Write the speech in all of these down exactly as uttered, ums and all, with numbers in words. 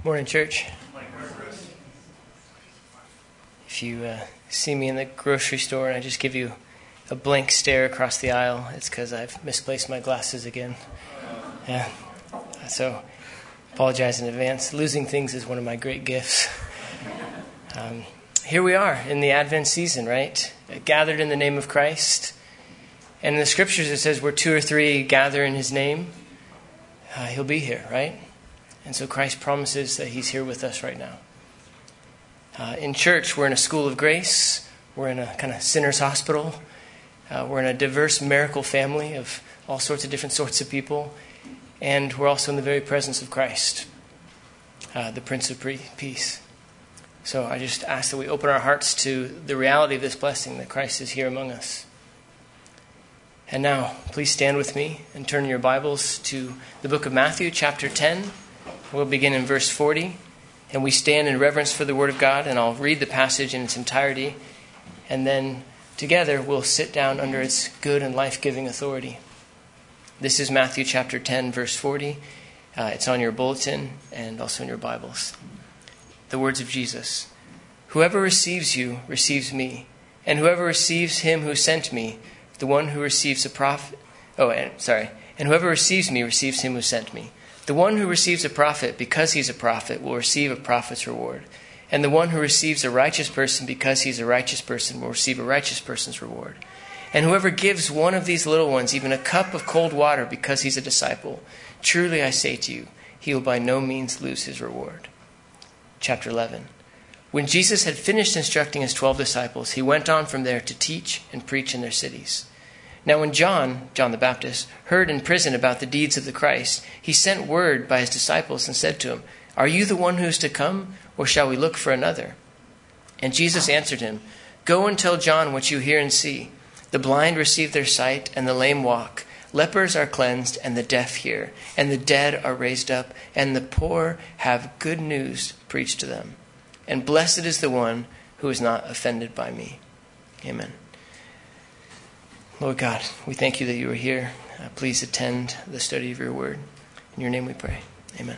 Morning, church. If you uh, see me in the grocery store and I just give you a blank stare across the aisle, it's because I've misplaced my glasses again. Yeah. So, apologize in advance. Losing things is one of my great gifts. Um, here we are in the Advent season, right? Gathered in the name of Christ. And in the scriptures it says where two or three gather in his name, uh, he'll be here, right? And so Christ promises that he's here with us right now. Uh, in church, we're in a school of grace. We're in a kind of sinner's hospital. Uh, we're in a diverse miracle family of all sorts of different sorts of people. And we're also in the very presence of Christ, uh, the Prince of Peace. So I just ask that we open our hearts to the reality of this blessing, that Christ is here among us. And now, please stand with me and turn your Bibles to the book of Matthew, chapter ten. We'll begin in verse forty. And we stand in reverence for the Word of God, and I'll read the passage in its entirety. And then together we'll sit down under its good and life-giving authority. This is Matthew chapter ten, verse forty. Uh, it's on your bulletin and also in your Bibles. The words of Jesus. Whoever receives you receives me, and whoever receives him who sent me, the one who receives a prophet... Oh, and, sorry. And whoever receives me receives him who sent me. The one who receives a prophet because he's a prophet will receive a prophet's reward. And the one who receives a righteous person because he's a righteous person will receive a righteous person's reward. And whoever gives one of these little ones even a cup of cold water because he's a disciple, truly I say to you, he will by no means lose his reward. Chapter eleven. When Jesus had finished instructing his twelve disciples, he went on from there to teach and preach in their cities. Now when John, John the Baptist, heard in prison about the deeds of the Christ, he sent word by his disciples and said to him, Are you the one who is to come, or shall we look for another? And Jesus answered him, Go and tell John what you hear and see. The blind receive their sight, and the lame walk. Lepers are cleansed, and the deaf hear. And the dead are raised up, and the poor have good news preached to them. And blessed is the one who is not offended by me. Amen. Lord God, we thank you that you are here. Uh, please attend the study of your word. In your name we pray. Amen.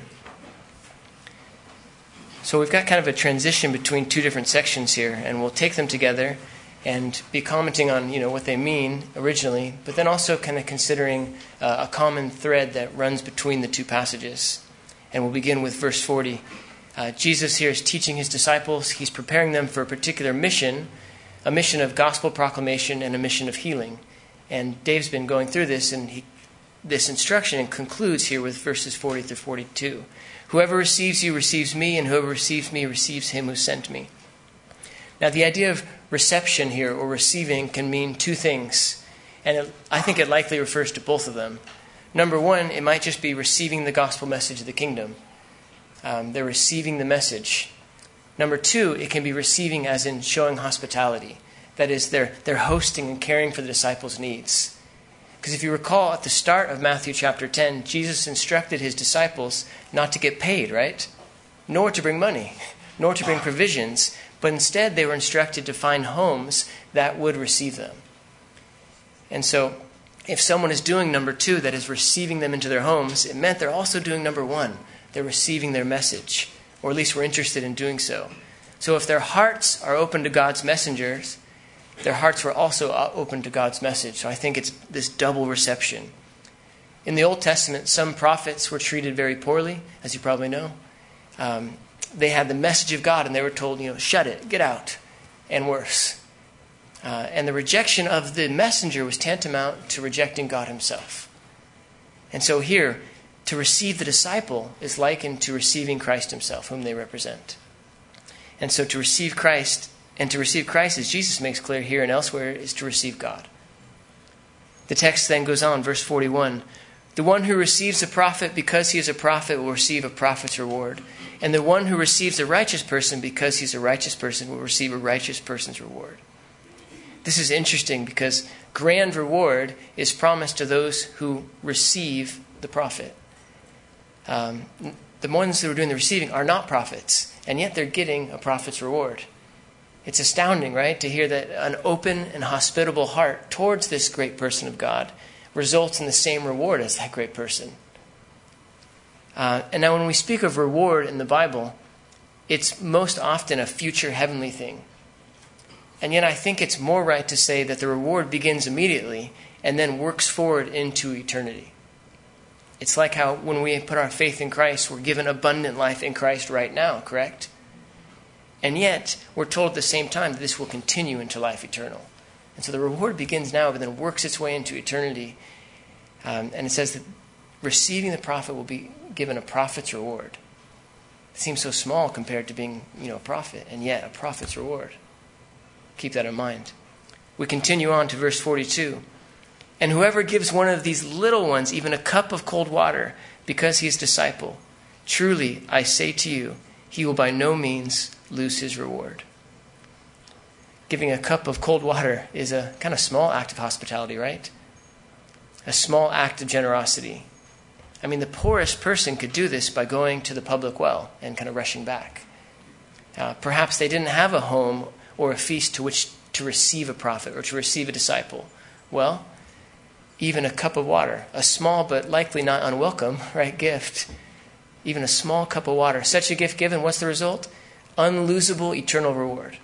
So we've got kind of a transition between two different sections here, and we'll take them together and be commenting on, you know, what they mean originally, but then also kind of considering uh, a common thread that runs between the two passages. And we'll begin with verse forty. Uh, Jesus here is teaching his disciples. He's preparing them for a particular mission, a mission of gospel proclamation and a mission of healing. And Dave's been going through this, and he, this instruction and concludes here with verses forty through forty-two. Whoever receives you receives me, and whoever receives me receives him who sent me. Now, the idea of reception here, or receiving, can mean two things. And it, I think it likely refers to both of them. Number one, it might just be receiving the gospel message of the kingdom. Um, they're receiving the message. Number two, it can be receiving as in showing hospitality. That is, they're, they're hosting and caring for the disciples' needs. Because if you recall, at the start of Matthew chapter ten, Jesus instructed his disciples not to get paid, right? Nor to bring money, nor to bring provisions, but instead they were instructed to find homes that would receive them. And so, if someone is doing number two, that is receiving them into their homes, it meant they're also doing number one. They're receiving their message, or at least we're interested in doing so. So if their hearts are open to God's messengers, their hearts were also open to God's message. So I think it's this double reception. In the Old Testament, some prophets were treated very poorly, as you probably know. Um, they had the message of God, and they were told, you know, shut it, get out, and worse. Uh, and the rejection of the messenger was tantamount to rejecting God himself. And so here, to receive the disciple is likened to receiving Christ himself, whom they represent. And so to receive Christ, and to receive Christ, as Jesus makes clear here and elsewhere, is to receive God. The text then goes on, verse forty-one. The one who receives a prophet because he is a prophet will receive a prophet's reward. And the one who receives a righteous person because he's a righteous person will receive a righteous person's reward. This is interesting because grand reward is promised to those who receive the prophet. Um, the ones who are doing the receiving are not prophets, and yet they're getting a prophet's reward. It's astounding, right, to hear that an open and hospitable heart towards this great person of God results in the same reward as that great person. Uh, and now when we speak of reward in the Bible, it's most often a future heavenly thing. And yet I think it's more right to say that the reward begins immediately and then works forward into eternity. It's like how when we put our faith in Christ, we're given abundant life in Christ right now, correct? And yet, we're told at the same time that this will continue into life eternal. And so the reward begins now, but then works its way into eternity. Um, and it says that receiving the prophet will be given a prophet's reward. It seems so small compared to being, you know, a prophet, and yet a prophet's reward. Keep that in mind. We continue on to verse forty-two. And whoever gives one of these little ones even a cup of cold water because he is disciple, truly I say to you, he will by no means lose his reward. Giving a cup of cold water is a kind of small act of hospitality, right? A small act of generosity. I mean, the poorest person could do this by going to the public well and kind of rushing back. Uh, perhaps they didn't have a home or a feast to which to receive a prophet or to receive a disciple. Well, even a cup of water, a small but likely not unwelcome, right, gift, even a small cup of water, such a gift given, what's the result? Unlosable eternal reward.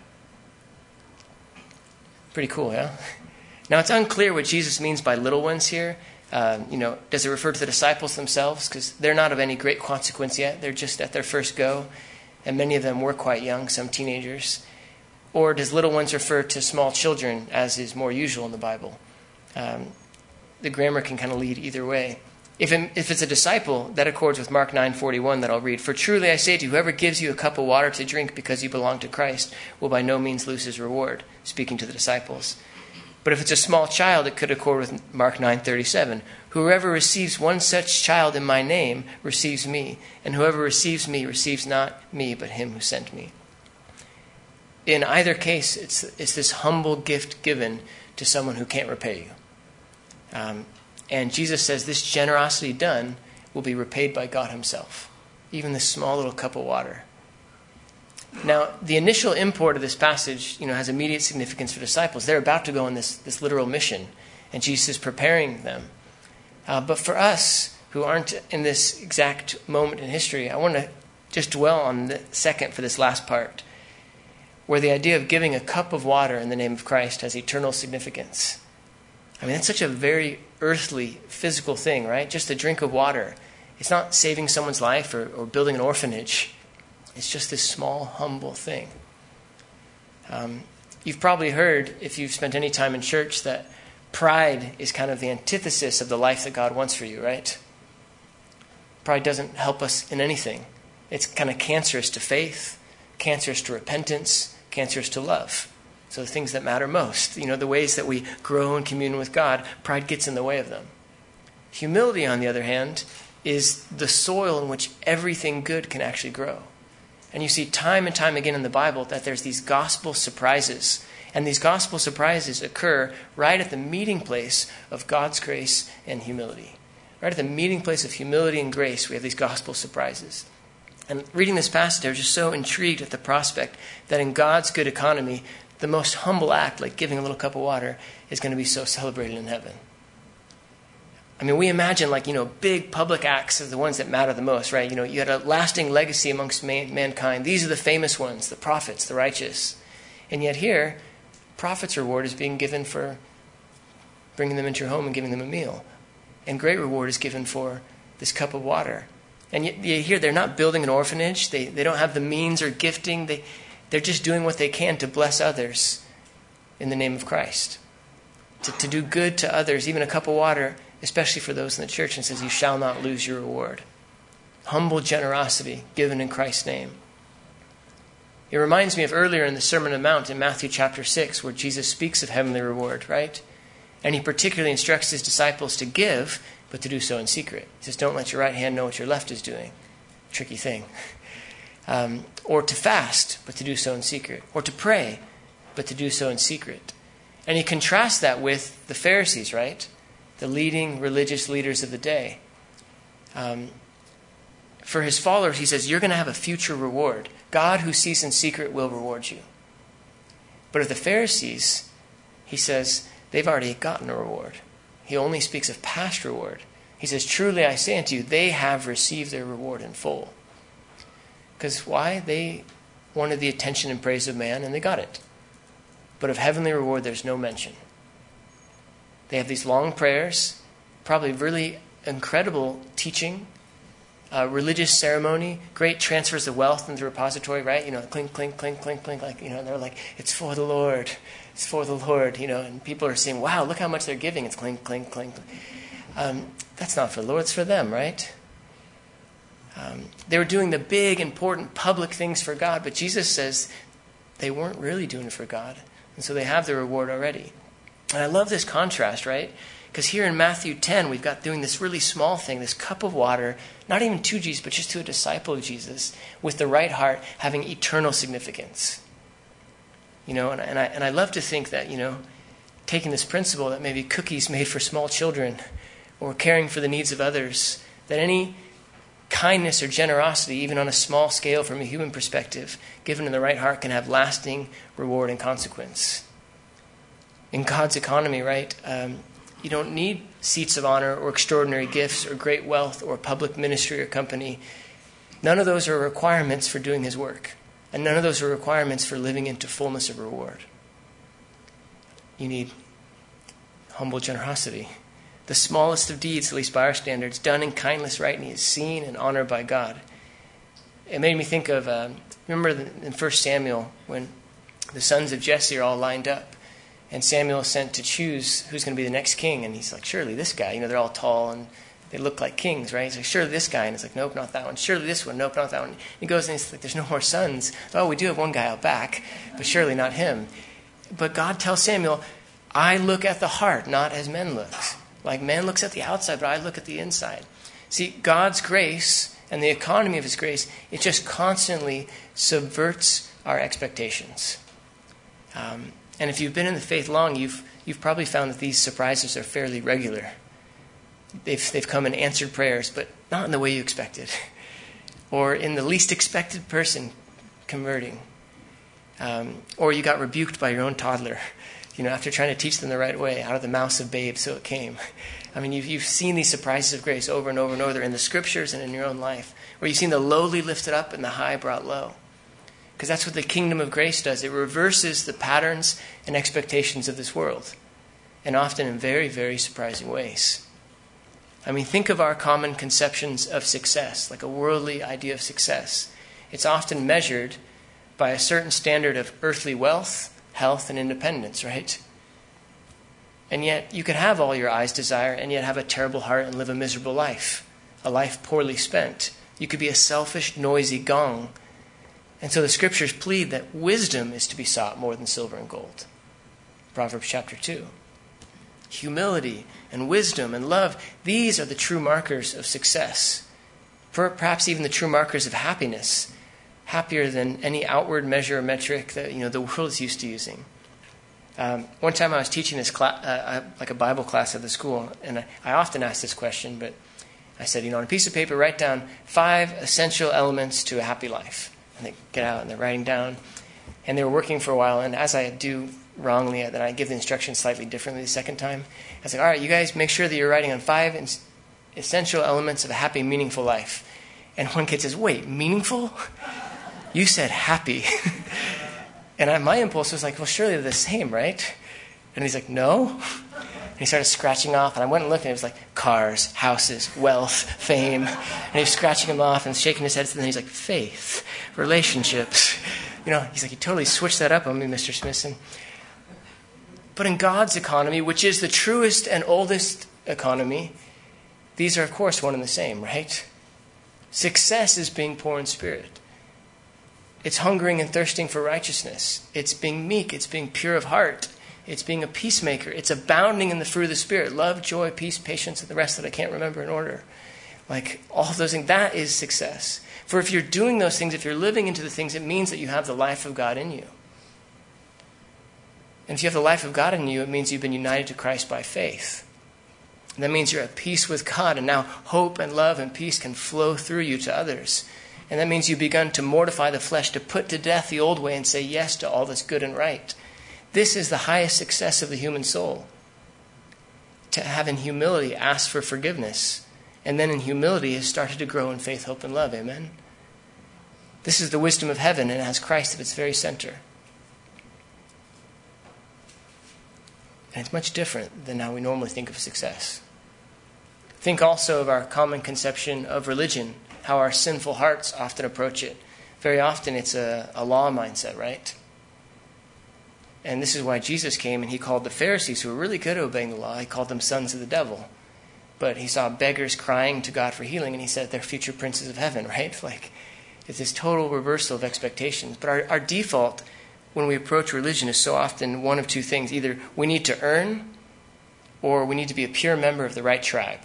Pretty cool, yeah? Now, it's unclear what Jesus means by little ones here. Uh, you know, does it refer to the disciples themselves? Because they're not of any great consequence yet. They're just at their first go. And many of them were quite young, some teenagers. Or does little ones refer to small children, as is more usual in the Bible? Um, the grammar can kind of lead either way. If, it, if it's a disciple, that accords with Mark nine forty-one that I'll read. For truly I say to you, whoever gives you a cup of water to drink because you belong to Christ will by no means lose his reward, speaking to the disciples. But if it's a small child, it could accord with Mark nine thirty-seven. Whoever receives one such child in my name receives me, and whoever receives me receives not me, but him who sent me. In either case, it's, it's this humble gift given to someone who can't repay you. Um, and Jesus says this generosity done will be repaid by God himself. Even this small little cup of water. Now, the initial import of this passage, you know, has immediate significance for disciples. They're about to go on this, this literal mission, and Jesus is preparing them. Uh, but for us, who aren't in this exact moment in history, I want to just dwell on the second for this last part, where the idea of giving a cup of water in the name of Christ has eternal significance. I mean, that's such a very earthly, physical thing, right? Just a drink of water. It's not saving someone's life or, or building an orphanage. It's just this small, humble thing. Um, you've probably heard, if you've spent any time in church, that pride is kind of the antithesis of the life that God wants for you, right? Pride doesn't help us in anything. It's kind of cancerous to faith, cancerous to repentance, cancerous to love. So the things that matter most, you know, the ways that we grow in communion with God, pride gets in the way of them. Humility, on the other hand, is the soil in which everything good can actually grow. And you see time and time again in the Bible that there's these gospel surprises. And these gospel surprises occur right at the meeting place of God's grace and humility. Right at the meeting place of humility and grace, we have these gospel surprises. And reading this passage, I was just so intrigued at the prospect that in God's good economy, the most humble act, like giving a little cup of water, is going to be so celebrated in heaven. I mean, we imagine, like, you know, big public acts are the ones that matter the most, right? You know, you had a lasting legacy amongst man- mankind. These are the famous ones, the prophets, the righteous. And yet here, prophet's reward is being given for bringing them into your home and giving them a meal. And great reward is given for this cup of water. And yet, you hear they're not building an orphanage. They they don't have the means or gifting. They, they're just doing what they can to bless others in the name of Christ. To, to do good to others, even a cup of water, especially for those in the church, and says, you shall not lose your reward. Humble generosity given in Christ's name. It reminds me of earlier in the Sermon on the Mount in Matthew chapter six, where Jesus speaks of heavenly reward, right? And he particularly instructs his disciples to give, but to do so in secret. He says, don't let your right hand know what your left is doing. Tricky thing. Um, or to fast, but to do so in secret. Or to pray, but to do so in secret. And he contrasts that with the Pharisees, right? The leading religious leaders of the day. Um, for his followers, he says, you're going to have a future reward. God who sees in secret will reward you. But of the Pharisees, he says, they've already gotten a reward. He only speaks of past reward. He says, truly I say unto you, they have received their reward in full. Because why? They wanted the attention and praise of man, and they got it. But of heavenly reward, there's no mention. They have these long prayers, probably really incredible teaching, uh, religious ceremony, great transfers of wealth into the repository, right? You know, clink, clink, clink, clink, clink, like, you know, they're like, it's for the Lord. It's for the Lord, you know, and people are saying, wow, look how much they're giving. It's clink, clink, clink. Um, that's not for the Lord, it's for them, right? Um, they were doing the big, important, public things for God, but Jesus says they weren't really doing it for God. And so they have the reward already. And I love this contrast, right? Because here in Matthew ten, we've got doing this really small thing, this cup of water, not even to Jesus, but just to a disciple of Jesus, with the right heart, having eternal significance. You know, and, and I and I love to think that, you know, taking this principle that maybe cookies made for small children or caring for the needs of others, that any kindness or generosity, even on a small scale from a human perspective, given in the right heart, can have lasting reward and consequence. In God's economy, right, um, you don't need seats of honor or extraordinary gifts or great wealth or public ministry or company. None of those are requirements for doing his work. And none of those are requirements for living into fullness of reward. You need humble generosity. The smallest of deeds, at least by our standards, done in kindness, right, and he is seen and honored by God. It made me think of, uh, remember in First Samuel, when the sons of Jesse are all lined up, and Samuel is sent to choose who's going to be the next king, and he's like, surely this guy. You know, they're all tall, and they look like kings, right? He's like, surely this guy. And he's like, nope, not that one. Surely this one. Nope, not that one. He goes and he's like, there's no more sons. Oh, we do have one guy out back, but surely not him. But God tells Samuel, I look at the heart, not as men look. Like man looks at the outside, but I look at the inside. See, God's grace and the economy of his grace, it just constantly subverts our expectations. Um, and if you've been in the faith long, you've you've probably found that these surprises are fairly regular. They've they've come in answered prayers, but not in the way you expected, or in the least expected person converting, um, or you got rebuked by your own toddler, you know, after trying to teach them the right way, out of the mouths of babes, so it came. I mean, you've you've seen these surprises of grace over and over and over in the scriptures and in your own life, where you've seen the lowly lifted up and the high brought low. Because that's what the kingdom of grace does. It reverses the patterns and expectations of this world, and often in very, very surprising ways. I mean, think of our common conceptions of success, like a worldly idea of success. It's often measured by a certain standard of earthly wealth, health, and independence, right? And yet, you could have all your eyes desire and yet have a terrible heart and live a miserable life, a life poorly spent. You could be a selfish, noisy gong. And so the scriptures plead that wisdom is to be sought more than silver and gold. Proverbs chapter two. Humility and wisdom and love, these are the true markers of success. Perhaps even the true markers of happiness, happier than any outward measure or metric that, you know, the world is used to using. Um, one time I was teaching this class, uh, like a Bible class at the school, and I, I often ask this question, but I said, you know, on a piece of paper, write down five essential elements to a happy life. And they get out and they're writing down. And they were working for a while, and as I do wrongly, then I give the instructions slightly differently the second time. I was like, all right, you guys make sure that you're writing on five essential elements of a happy, meaningful life. And one kid says, wait, meaningful? You said happy. And I, my impulse was like, well, surely they're the same, right? And he's like, no. And he started scratching off, and I went and looked, and it was like cars, houses, wealth, fame. And he was scratching them off and shaking his head, and then he's like, faith, relationships. You know, he's like, you totally switched that up on me, Mister Smithson. But in God's economy, which is the truest and oldest economy, these are, of course, one and the same, right? Success is being poor in spirit. It's hungering and thirsting for righteousness. It's being meek. It's being pure of heart. It's being a peacemaker. It's abounding in the fruit of the Spirit. Love, joy, peace, patience, and the rest that I can't remember in order. Like all those things, that is success. For if you're doing those things, if you're living into the things, it means that you have the life of God in you. And if you have the life of God in you, it means you've been united to Christ by faith. And that means you're at peace with God, and now hope and love and peace can flow through you to others. And that means you've begun to mortify the flesh, to put to death the old way and say yes to all that's good and right. This is the highest success of the human soul. To have in humility ask for forgiveness and then in humility has started to grow in faith, hope, and love. Amen? This is the wisdom of heaven, and it has Christ at its very center. And it's much different than how we normally think of success. Think also of our common conception of religion, how our sinful hearts often approach it. Very often it's a, a law mindset, right? And this is why Jesus came and he called the Pharisees, who were really good at obeying the law, he called them sons of the devil. But he saw beggars crying to God for healing, and he said they're future princes of heaven, right? Like, it's this total reversal of expectations. But our, our default when we approach religion is so often one of two things. Either we need to earn, or we need to be a pure member of the right tribe.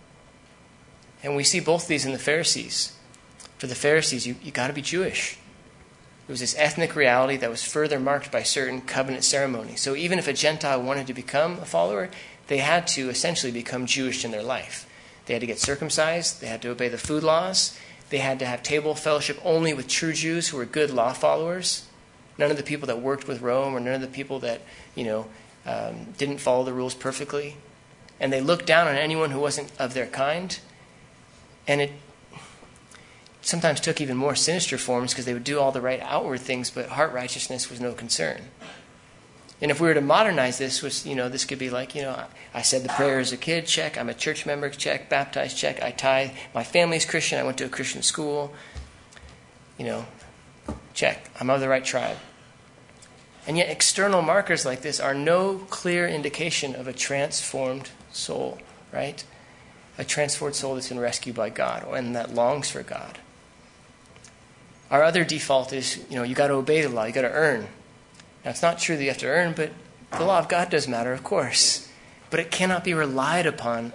And we see both of these in the Pharisees. For the Pharisees, you, you got to be Jewish. It was this ethnic reality that was further marked by certain covenant ceremonies. So even if a Gentile wanted to become a follower, they had to essentially become Jewish in their life. They had to get circumcised. They had to obey the food laws. They had to have table fellowship only with true Jews who were good law followers. None of the people that worked with Rome, or none of the people that, you know, um, didn't follow the rules perfectly. And they looked down on anyone who wasn't of their kind. And it sometimes took even more sinister forms because they would do all the right outward things, but heart righteousness was no concern. And if we were to modernize this, was, you know, this could be like, you know, I, I said the prayer as a kid, check. I'm a church member, check. Baptized, check. I tithe. My family's Christian. I went to a Christian school. You know, check. I'm of the right tribe. And yet external markers like this are no clear indication of a transformed soul, right? A transformed soul that's been rescued by God and that longs for God. Our other default is, you know, you got to obey the law. You got to earn. Now, it's not true that you have to earn, but the law of God does matter, of course. But it cannot be relied upon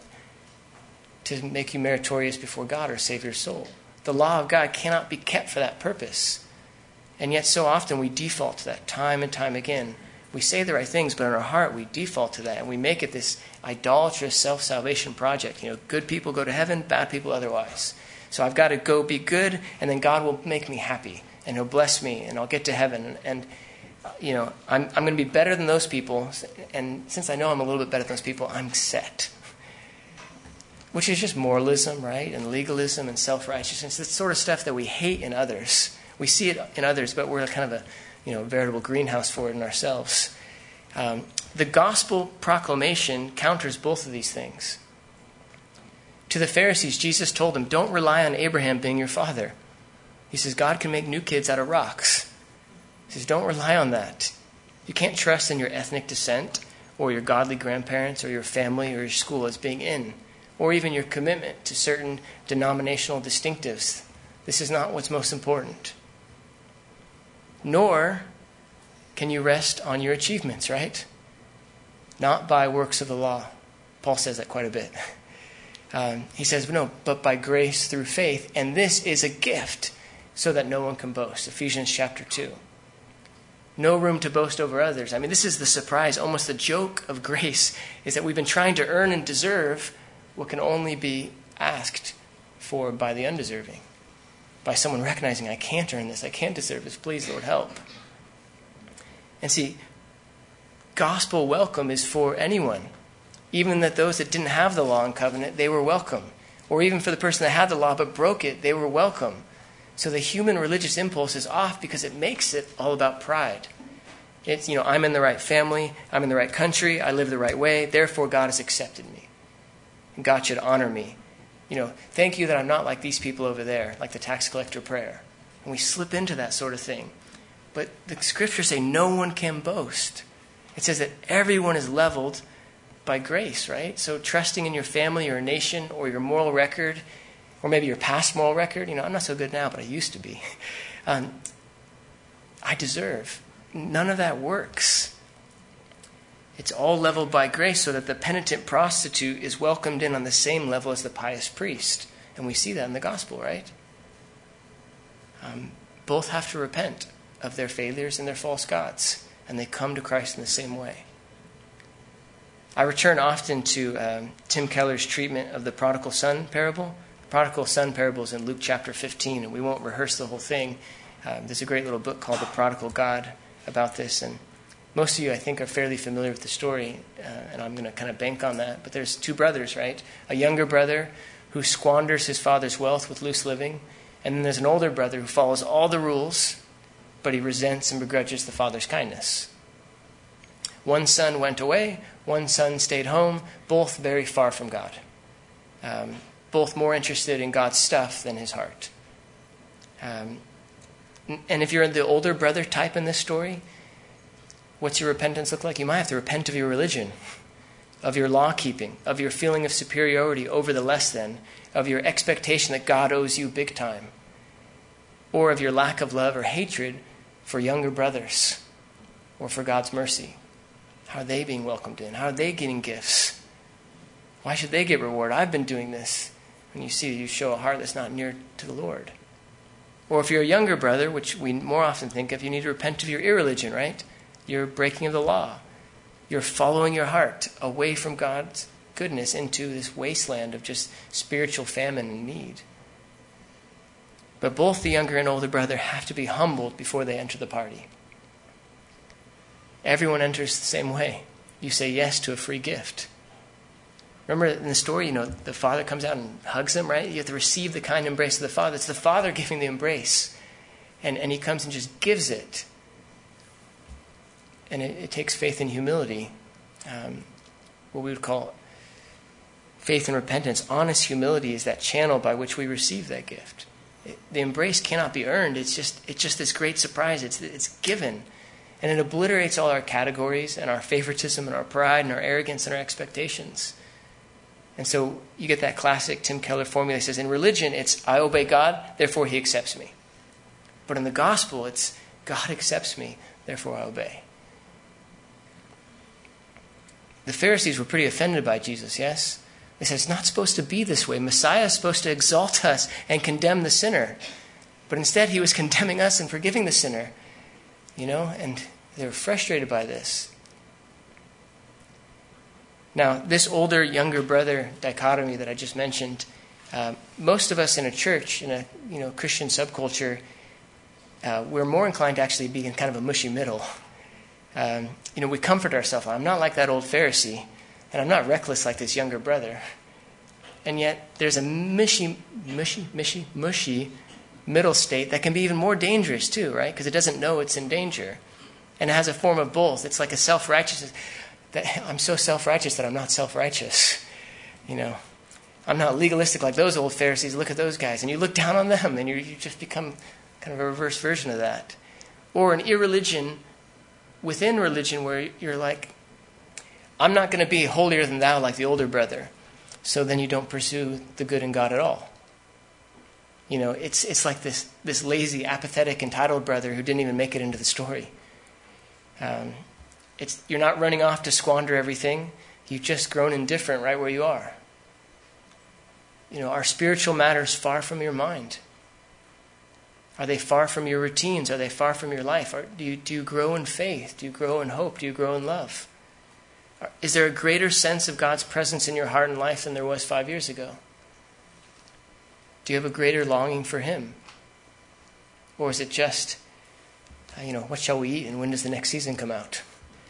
to make you meritorious before God or save your soul. The law of God cannot be kept for that purpose. And yet so often we default to that time and time again. We say the right things, but in our heart we default to that. And we make it this idolatrous self-salvation project. You know, good people go to heaven, bad people otherwise. So I've got to go be good, and then God will make me happy. And he'll bless me, and I'll get to heaven. And, and you know, I'm, I'm going to be better than those people. And since I know I'm a little bit better than those people, I'm set. Which is just moralism, right? And legalism and self-righteousness. It's the sort of stuff that we hate in others. We see it in others, but we're kind of a, you know, veritable greenhouse for it in ourselves. Um, the gospel proclamation counters both of these things. To the Pharisees, Jesus told them, don't rely on Abraham being your father. He says, God can make new kids out of rocks. He says, don't rely on that. You can't trust in your ethnic descent or your godly grandparents or your family or your school as being in, or even your commitment to certain denominational distinctives. This is not what's most important. Nor can you rest on your achievements, right? Not by works of the law. Paul says that quite a bit. Um, he says, no, but by grace through faith. And this is a gift so that no one can boast. Ephesians chapter two. No room to boast over others. I mean, this is the surprise, almost the joke of grace, is that we've been trying to earn and deserve what can only be asked for by the undeserving. By someone recognizing, I can't earn this, I can't deserve this, please, Lord, help. And see, gospel welcome is for anyone. Even that those that didn't have the law and covenant, they were welcome. Or even for the person that had the law but broke it, they were welcome. So the human religious impulse is off because it makes it all about pride. It's, you know, I'm in the right family, I'm in the right country, I live the right way, therefore God has accepted me. And God should honor me. You know, thank you that I'm not like these people over there, like the tax collector prayer. And we slip into that sort of thing. But the scriptures say no one can boast. It says that everyone is leveled by grace, right? So trusting in your family or nation or your moral record, or maybe your past moral record. You know, I'm not so good now, but I used to be. Um, I deserve. None of that works. It's all leveled by grace so that the penitent prostitute is welcomed in on the same level as the pious priest. And we see that in the gospel, right? Um, both have to repent of their failures and their false gods. And they come to Christ in the same way. I return often to um, Tim Keller's treatment of the prodigal son parable. The prodigal son parable is in Luke chapter fifteen, and we won't rehearse the whole thing. Um, there's a great little book called The Prodigal God about this, and most of you, I think, are fairly familiar with the story, uh, and I'm going to kind of bank on that. But there's two brothers, right? A younger brother who squanders his father's wealth with loose living. And then there's an older brother who follows all the rules, but he resents and begrudges the father's kindness. One son went away, one son stayed home, both very far from God. Um, both more interested in God's stuff than his heart. Um, and if you're the older brother type in this story, what's your repentance look like? You might have to repent of your religion, of your law keeping, of your feeling of superiority over the less than, of your expectation that God owes you big time, or of your lack of love or hatred for younger brothers or for God's mercy. How are they being welcomed in? How are they getting gifts? Why should they get reward? I've been doing this. When you see, you show a heart that's not near to the Lord. Or if you're a younger brother, which we more often think of, you need to repent of your irreligion, right? Your breaking of the law. You're following your heart away from God's goodness into this wasteland of just spiritual famine and need. But both the younger and older brother have to be humbled before they enter the party. Everyone enters the same way. You say yes to a free gift. Remember in the story, you know, the father comes out and hugs him, right? You have to receive the kind embrace of the father. It's the father giving the embrace. And, and he comes and just gives it. And it, it takes faith and humility. Um, what we would call faith and repentance. Honest humility is that channel by which we receive that gift. It, the embrace cannot be earned. It's just it's just this great surprise. It's it's given. And it obliterates all our categories and our favoritism and our pride and our arrogance and our expectations. And so you get that classic Tim Keller formula. He says, in religion, it's I obey God, therefore he accepts me. But in the gospel, it's God accepts me, therefore I obey. The Pharisees were pretty offended by Jesus, yes? They said, it's not supposed to be this way. Messiah is supposed to exalt us and condemn the sinner. But instead, he was condemning us and forgiving the sinner. You know, and they were frustrated by this. Now, this older, younger brother dichotomy that I just mentioned, uh, most of us in a church, in a you know Christian subculture, uh, we're more inclined to actually be in kind of a mushy middle. Um, you know, we comfort ourselves. I'm not like that old Pharisee, and I'm not reckless like this younger brother. And yet, there's a mushy, mushy, mushy, mushy middle state that can be even more dangerous too, right? Because it doesn't know it's in danger. And it has a form of both. It's like a self-righteousness. That I'm so self-righteous that I'm not self-righteous. You know, I'm not legalistic like those old Pharisees. Look at those guys. And you look down on them and you you just become kind of a reverse version of that. Or an irreligion within religion where you're like, I'm not going to be holier than thou like the older brother. So then you don't pursue the good in God at all. You know, it's it's like this this lazy, apathetic, entitled brother who didn't even make it into the story. Um, it's you're not running off to squander everything. You've just grown indifferent right where you are. You know, are spiritual matters far from your mind? Are they far from your routines? Are they far from your life? Are, do you do you grow in faith? Do you grow in hope? Do you grow in love? Is there a greater sense of God's presence in your heart and life than there was five years ago? Do you have a greater longing for Him? Or is it just, you know, what shall we eat and when does the next season come out?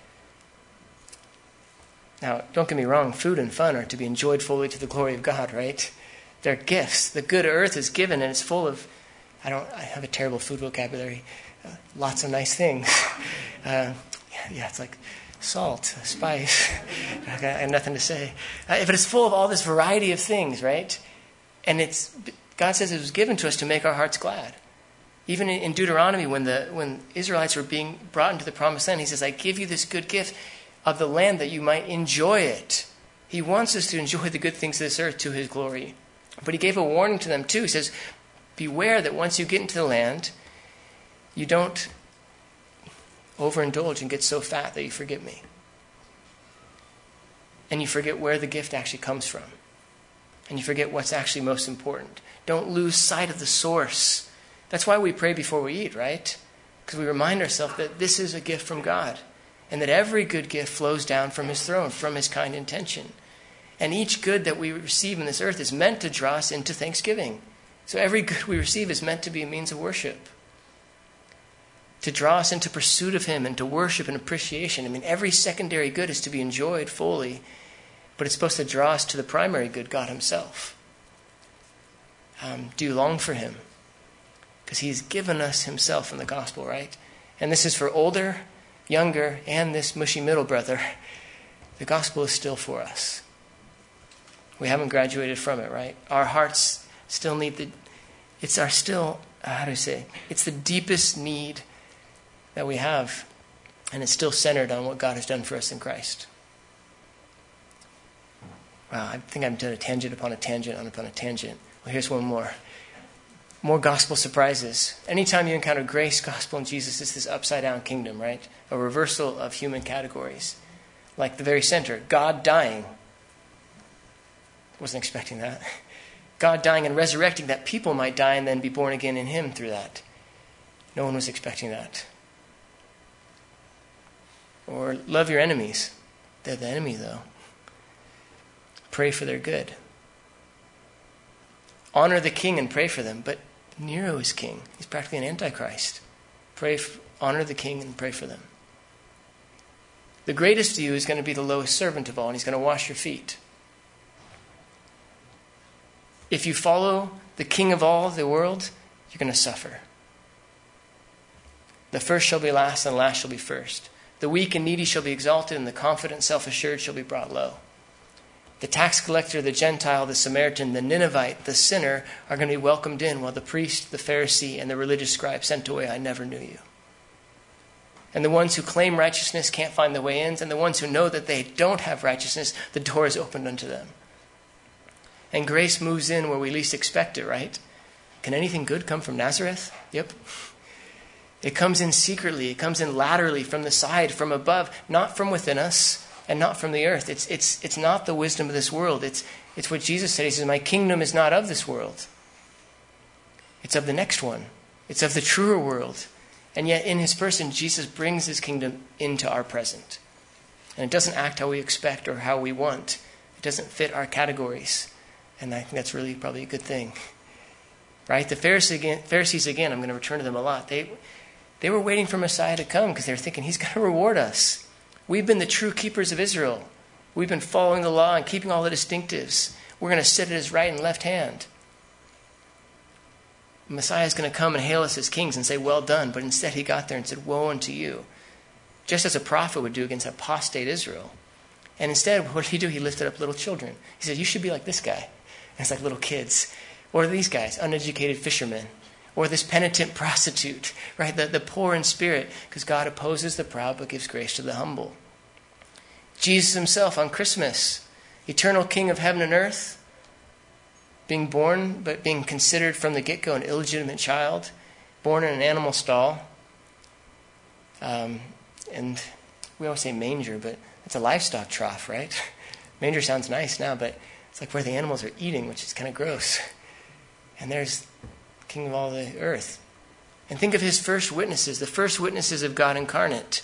Now, don't get me wrong, food and fun are to be enjoyed fully to the glory of God, right? They're gifts. The good earth is given and it's full of, I don't, I have a terrible food vocabulary, uh, lots of nice things. Uh, yeah, yeah, it's like salt, spice, I have nothing to say. Uh, but it's full of all this variety of things, right? And it's God says it was given to us to make our hearts glad. Even in, in Deuteronomy, when the when Israelites were being brought into the promised land, He says, I give you this good gift of the land that you might enjoy it. He wants us to enjoy the good things of this earth to His glory. But He gave a warning to them too. He says, beware that once you get into the land, you don't overindulge and get so fat that you forget me. And you forget where the gift actually comes from. And you forget what's actually most important. Don't lose sight of the source. That's why we pray before we eat, right? Because we remind ourselves that this is a gift from God. And that every good gift flows down from His throne, from His kind intention. And each good that we receive in this earth is meant to draw us into thanksgiving. So every good we receive is meant to be a means of worship. To draw us into pursuit of Him and to worship and appreciation. I mean, every secondary good is to be enjoyed fully, but it's supposed to draw us to the primary good, God Himself. um, do you long for him? Because he's given us himself in the gospel, right? And this is for older, younger, and this mushy middle brother. The gospel is still for us. We haven't graduated from it, right? Our hearts still need the, it's our still, uh, how do I say, it's the deepest need that we have. And it's still centered on what God has done for us in Christ. Wow, I think I've done a tangent upon a tangent upon a tangent. Well, here's one more. More gospel surprises. Anytime you encounter grace, gospel, and Jesus, it's this upside-down kingdom, right? A reversal of human categories. Like the very center, God dying. Wasn't expecting that. God dying and resurrecting that people might die and then be born again in him through that. No one was expecting that. Or love your enemies. They're the enemy, though. Pray for their good. Honor the king and pray for them. But Nero is king. He's practically an antichrist. Pray, for, honor the king and pray for them. The greatest of you is going to be the lowest servant of all, and he's going to wash your feet. If you follow the king of all the world, you're going to suffer. The first shall be last, and the last shall be first. The weak and needy shall be exalted, and the confident, self-assured shall be brought low. The tax collector, the Gentile, the Samaritan, the Ninevite, the sinner are going to be welcomed in, while the priest, the Pharisee, and the religious scribe sent away, I never knew you. And the ones who claim righteousness can't find the way in, and the ones who know that they don't have righteousness, the door is opened unto them. And grace moves in where we least expect it, right? Can anything good come from Nazareth? Yep. It comes in secretly. It comes in laterally, from the side, from above, not from within us and not from the earth. It's it's it's not the wisdom of this world. It's it's what Jesus said. He says, my kingdom is not of this world. It's of the next one. It's of the truer world. And yet in his person, Jesus brings his kingdom into our present. And it doesn't act how we expect or how we want. It doesn't fit our categories. And I think that's really probably a good thing. Right? The Pharisees again, Pharisees, again, I'm going to return to them a lot. They, they were waiting for Messiah to come because they were thinking, he's going to reward us. We've been the true keepers of Israel. We've been following the law and keeping all the distinctives. We're going to sit at his right and left hand. Messiah is going to come and hail us as kings and say, well done. But instead he got there and said, woe unto you. Just as a prophet would do against apostate Israel. And instead, what did he do? He lifted up little children. He said, you should be like this guy. And it's like little kids. Or these guys, uneducated fishermen. Or this penitent prostitute, right? The, the poor in spirit. Because God opposes the proud but gives grace to the humble. Jesus himself on Christmas, eternal King of heaven and earth, being born but being considered from the get-go an illegitimate child, born in an animal stall. Um, and we always say manger, but it's a livestock trough, right? Manger sounds nice now, but it's like where the animals are eating, which is kind of gross. And there's King of all the earth. And think of his first witnesses, the first witnesses of God incarnate.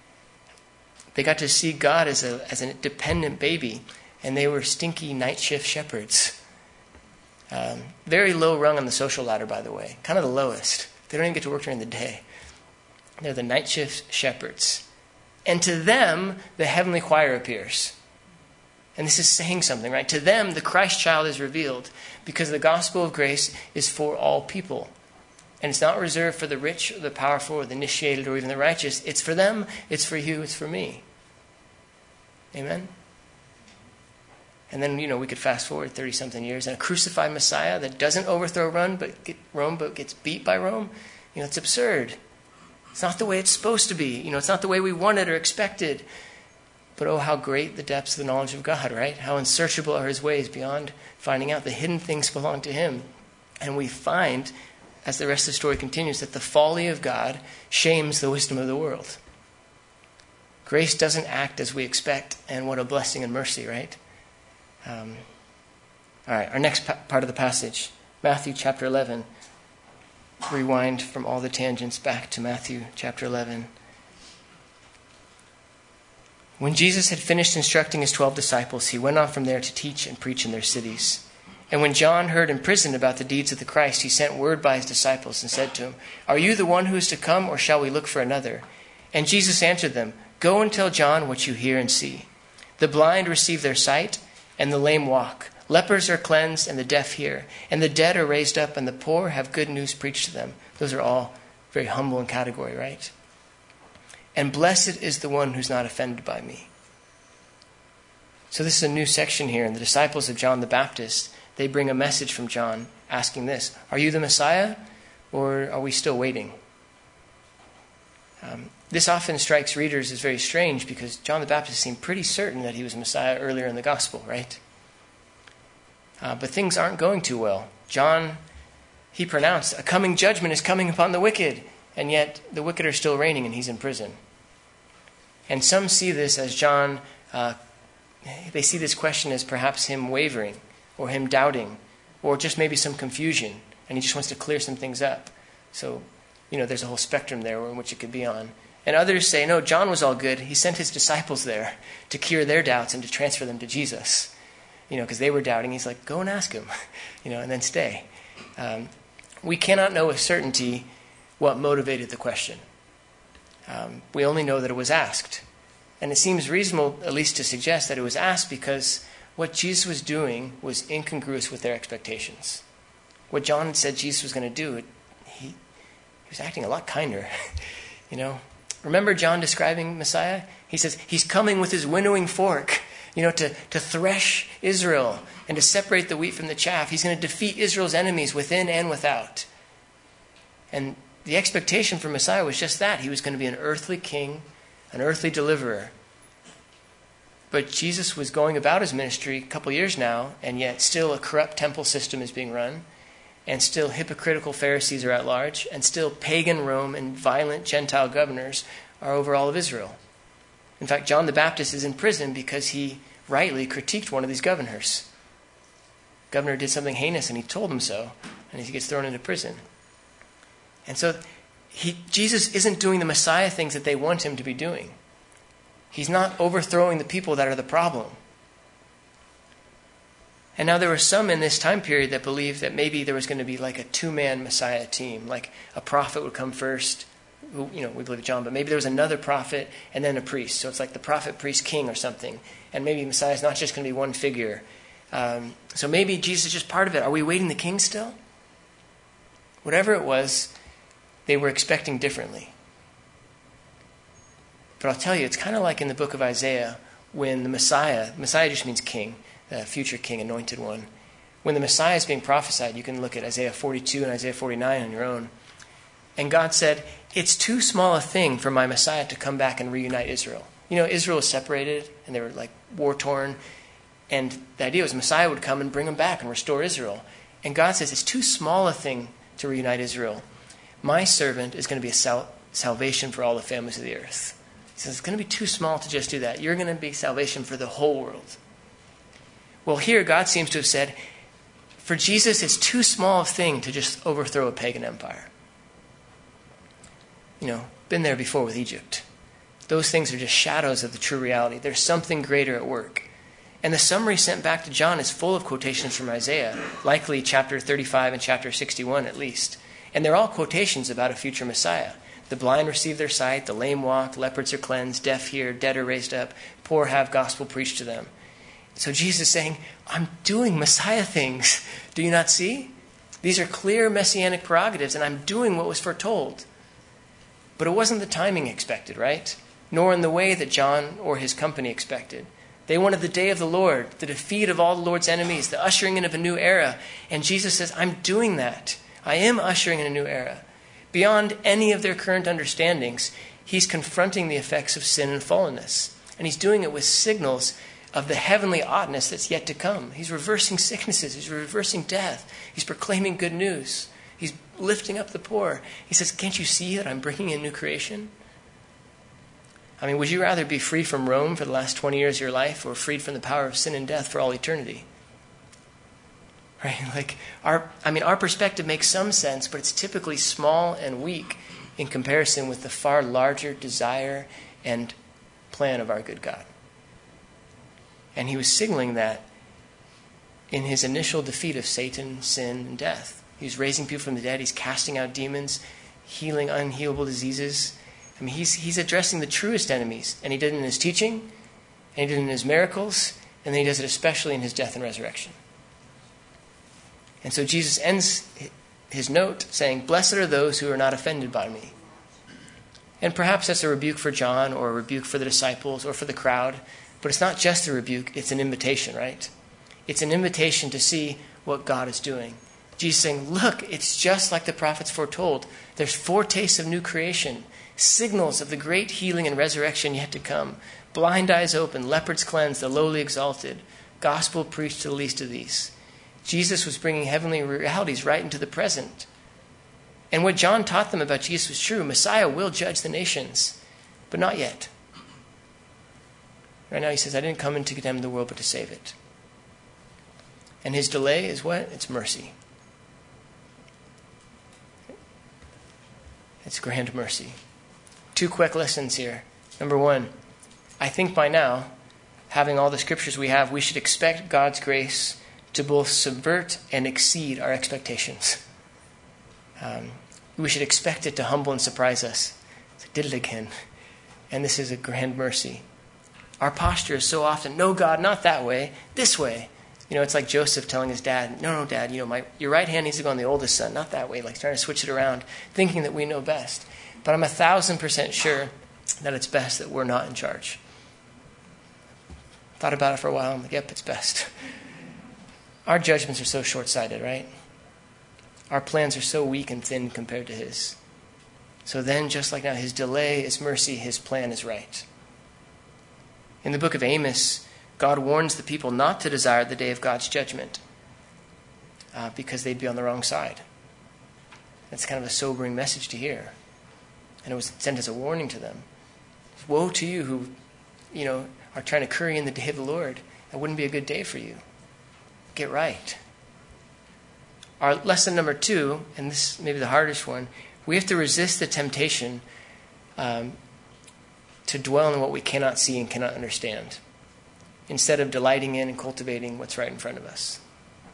They got to see God as a as a dependent baby, and they were stinky night shift shepherds. Um, very low rung on the social ladder, by the way. Kind of the lowest. They don't even get to work during the day. They're the night shift shepherds. And to them, the heavenly choir appears. And this is saying something, right? To them, the Christ child is revealed because the gospel of grace is for all people. And it's not reserved for the rich, or the powerful, or the initiated, or even the righteous. It's for them, it's for you, it's for me. Amen? And then, you know, we could fast forward thirty-something years, and a crucified Messiah that doesn't overthrow Rome but, get, Rome, but gets beat by Rome. You know, it's absurd. It's not the way it's supposed to be. You know, it's not the way we wanted or expected. But oh, how great the depths of the knowledge of God, right? How unsearchable are his ways beyond finding out. The hidden things belong to him. And we find, as the rest of the story continues, that the folly of God shames the wisdom of the world. Grace doesn't act as we expect, and what a blessing and mercy, right? Um, all right, our next pa- part of the passage, Matthew chapter eleven. Rewind from all the tangents back to Matthew chapter eleven. When Jesus had finished instructing his twelve disciples, he went on from there to teach and preach in their cities. And when John heard in prison about the deeds of the Christ, he sent word by his disciples and said to him, are you the one who is to come, or shall we look for another? And Jesus answered them, go and tell John what you hear and see. The blind receive their sight, and the lame walk. Lepers are cleansed and the deaf hear, and the dead are raised up and the poor have good news preached to them. Those are all very humble in category, right? And blessed is the one who's not offended by me. So this is a new section here, and the disciples of John the Baptist, they bring a message from John asking this: are you the Messiah, or are we still waiting? Um, this often strikes readers as very strange because John the Baptist seemed pretty certain that he was Messiah earlier in the gospel, right? Uh, but things aren't going too well. John, he pronounced, a coming judgment is coming upon the wicked, and yet the wicked are still reigning and he's in prison. And some see this as John, uh, they see this question as perhaps him wavering, or him doubting, or just maybe some confusion, and he just wants to clear some things up. So, you know, there's a whole spectrum there in which it could be on. And others say, no, John was all good. He sent his disciples there to cure their doubts and to transfer them to Jesus. You know, because they were doubting. He's like, go and ask him, you know, and then stay. Um, we cannot know with certainty what motivated the question. Um, we only know that it was asked. And it seems reasonable, at least, to suggest that it was asked because what Jesus was doing was incongruous with their expectations. What John had said Jesus was going to do, he, he was acting a lot kinder. You know, remember John describing Messiah? He says, he's coming with his winnowing fork, you know, to, to thresh Israel and to separate the wheat from the chaff. He's going to defeat Israel's enemies within and without. And the expectation for Messiah was just that. He was going to be an earthly king, an earthly deliverer. But Jesus was going about his ministry a couple years now, and yet still a corrupt temple system is being run, and still hypocritical Pharisees are at large, and still pagan Rome and violent Gentile governors are over all of Israel. In fact, John the Baptist is in prison because he rightly critiqued one of these governors. The governor did something heinous, and he told him so, and he gets thrown into prison. And so he, Jesus isn't doing the Messiah things that they want him to be doing. He's not overthrowing the people that are the problem. And now there were some in this time period that believed that maybe there was going to be like a two-man Messiah team, like a prophet would come first, who, you know, we believe John, but maybe there was another prophet and then a priest. So it's like the prophet, priest, king or something. And maybe Messiah is not just going to be one figure. Um, so maybe Jesus is just part of it. Are we waiting the king still? Whatever it was, they were expecting differently. But I'll tell you, it's kind of like in the book of Isaiah when the Messiah, Messiah just means king, the future king, anointed one. When the Messiah is being prophesied, you can look at Isaiah forty-two and Isaiah forty-nine on your own. And God said, it's too small a thing for my Messiah to come back and reunite Israel. You know, Israel was separated and they were like war-torn. And the idea was Messiah would come and bring them back and restore Israel. And God says, it's too small a thing to reunite Israel. My servant is going to be a sal- salvation for all the families of the earth. He says, it's going to be too small to just do that. You're going to be salvation for the whole world. Well, here God seems to have said, for Jesus, it's too small a thing to just overthrow a pagan empire. You know, been there before with Egypt. Those things are just shadows of the true reality. There's something greater at work. And the summary sent back to John is full of quotations from Isaiah, likely chapter thirty-five and chapter sixty-one at least. And they're all quotations about a future Messiah. The blind receive their sight, the lame walk, leopards are cleansed, deaf hear, dead are raised up, poor have gospel preached to them. So Jesus is saying, I'm doing Messiah things. Do you not see? These are clear messianic prerogatives, and I'm doing what was foretold. But it wasn't the timing expected, right? Nor in the way that John or his company expected. They wanted the day of the Lord, the defeat of all the Lord's enemies, the ushering in of a new era. And Jesus says, I'm doing that. I am ushering in a new era. Beyond any of their current understandings, he's confronting the effects of sin and fallenness. And he's doing it with signals of the heavenly oughtness that's yet to come. He's reversing sicknesses. He's reversing death. He's proclaiming good news. He's lifting up the poor. He says, can't you see that I'm bringing in new creation? I mean, would you rather be free from Rome for the last twenty years of your life or freed from the power of sin and death for all eternity? Right? Like, our, I mean, our perspective makes some sense, but it's typically small and weak in comparison with the far larger desire and plan of our good God. And he was signaling that in his initial defeat of Satan, sin, and death. He was raising people from the dead. He's casting out demons, healing unhealable diseases. I mean, he's, he's addressing the truest enemies. And he did it in his teaching, and he did it in his miracles, and then he does it especially in his death and resurrection. And so Jesus ends his note saying, "Blessed are those who are not offended by me." And perhaps that's a rebuke for John or a rebuke for the disciples or for the crowd. But it's not just a rebuke, it's an invitation, right? It's an invitation to see what God is doing. Jesus saying, look, it's just like the prophets foretold. There's foretastes of new creation, signals of the great healing and resurrection yet to come. Blind eyes open, leopards cleansed, the lowly exalted. Gospel preached to the least of these. Jesus was bringing heavenly realities right into the present. And what John taught them about Jesus was true. Messiah will judge the nations, but not yet. Right now he says, I didn't come in to condemn the world, but to save it. And his delay is what? It's mercy. It's grand mercy. Two quick lessons here. Number one, I think by now, having all the scriptures we have, we should expect God's grace to both subvert and exceed our expectations. Um, we should expect it to humble and surprise us. I did it again. And this is a grand mercy. Our posture is so often, no, God, not that way, this way. You know, it's like Joseph telling his dad, no, no, Dad, you know, my your right hand needs to go on the oldest son, not that way, like trying to switch it around, thinking that we know best. But I'm a thousand percent sure that it's best that we're not in charge. Thought about it for a while, I'm like, yep, it's best. Our judgments are so short-sighted, right? Our plans are so weak and thin compared to his. So then, just like now, his delay is mercy, his plan is right. In the book of Amos, God warns the people not to desire the day of God's judgment uh, because they'd be on the wrong side. That's kind of a sobering message to hear. And it was sent as a warning to them. Woe to you who, you know, are trying to curry in the day of the Lord. That wouldn't be a good day for you. Get right. Our lesson number two, and this may be the hardest one, we have to resist the temptation um, to dwell on what we cannot see and cannot understand, instead of delighting in and cultivating what's right in front of us.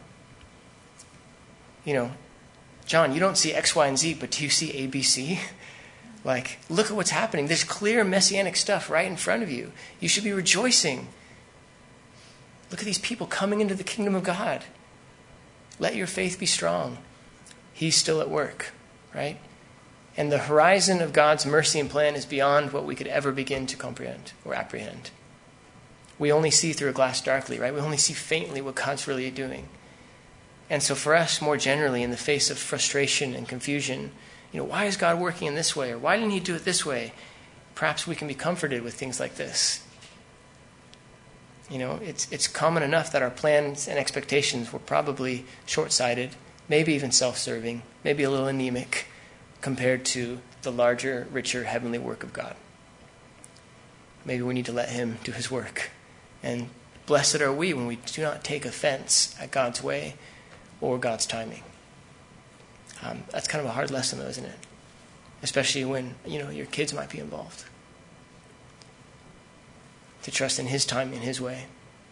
You know, John, you don't see X, Y, and Z, but do you see A, B, C? Like, look at what's happening. There's clear messianic stuff right in front of you. You should be rejoicing. Look at these people coming into the kingdom of God. Let your faith be strong. He's still at work, right? And the horizon of God's mercy and plan is beyond what we could ever begin to comprehend or apprehend. We only see through a glass darkly, right? We only see faintly what God's really doing. And so for us, more generally, in the face of frustration and confusion, you know, why is God working in this way? Or why didn't he do it this way? Perhaps we can be comforted with things like this. You know, it's it's common enough that our plans and expectations were probably short-sighted, maybe even self-serving, maybe a little anemic compared to the larger, richer, heavenly work of God. Maybe we need to let him do his work. And blessed are we when we do not take offense at God's way or God's timing. Um, that's kind of a hard lesson, though, isn't it? Especially when, you know, your kids might be involved. To trust in his time, in his way.